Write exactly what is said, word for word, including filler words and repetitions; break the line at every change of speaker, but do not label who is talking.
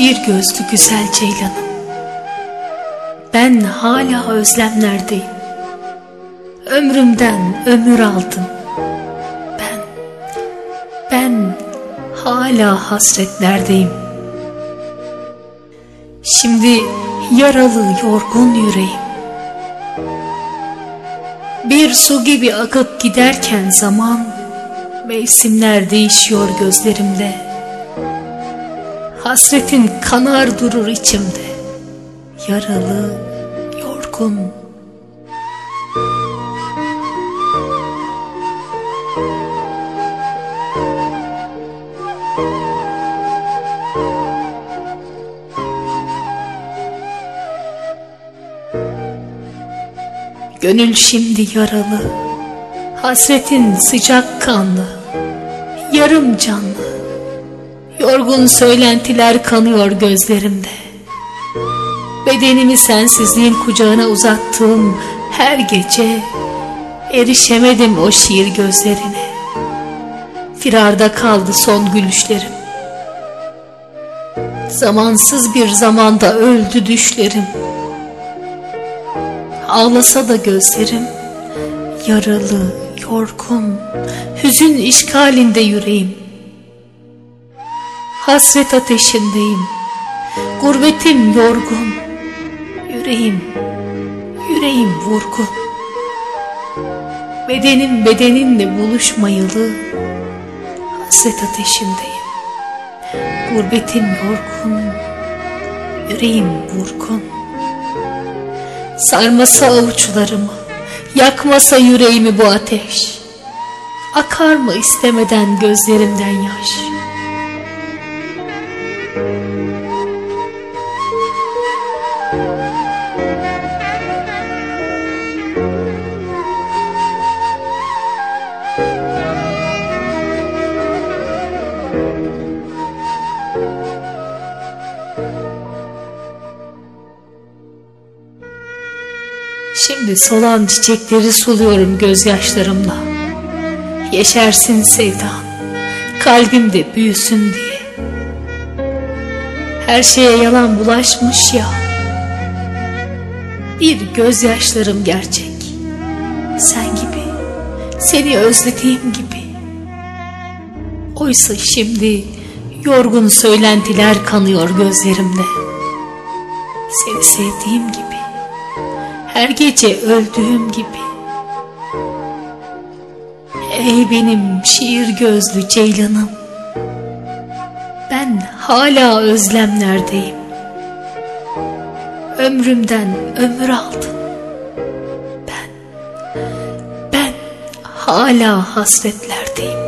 şiir gözlü güzel ceylanım, ben hala özlemlerdeyim. Ömrümden ömür aldın. Ben, ben hala hasretlerdeyim. Şimdi yaralı yorgun yüreğim, bir su gibi akıp giderken zaman, mevsimler değişiyor gözlerimde. Hasretin kanar durur içimde, yaralı, yorgun. Gönül şimdi yaralı, hasretin sıcak kanlı, yarım canlı. Yorgun söylentiler kanıyor gözlerimde. Bedenimi sensizliğin kucağına uzattığım her gece erişemedim o şiir gözlerine. Firarda kaldı son gülüşlerim. Zamansız bir zamanda öldü düşlerim. Ağlasa da gözlerim, yaralı, yorgun, hüzün işgalinde yüreğim. Hasret ateşindeyim, gurbetim yorgun, yüreğim, yüreğim vurgun. Bedenim bedeninle buluşmayalı, hasret ateşindeyim. Gurbetim yorgun, yüreğim vurgun. Sarmasa avuçlarımı, yakmasa yüreğimi bu ateş, akar mı istemeden gözlerimden yaş? Şimdi solan çiçekleri suluyorum gözyaşlarımla. Yeşersin sevdam, kalbimde büyüsün diye. Her şeye yalan bulaşmış ya, bir gözyaşlarım gerçek. Sen gibi, seni özlediğim gibi. Oysa şimdi yorgun söylentiler kanıyor gözlerimde. Seni sevdiğim gibi, her gece öldüğüm gibi. Ey benim şiir gözlü ceylanım, ben hala özlemlerdeyim. Ömrümden ömür aldın. Ben, ben hala hasretlerdeyim.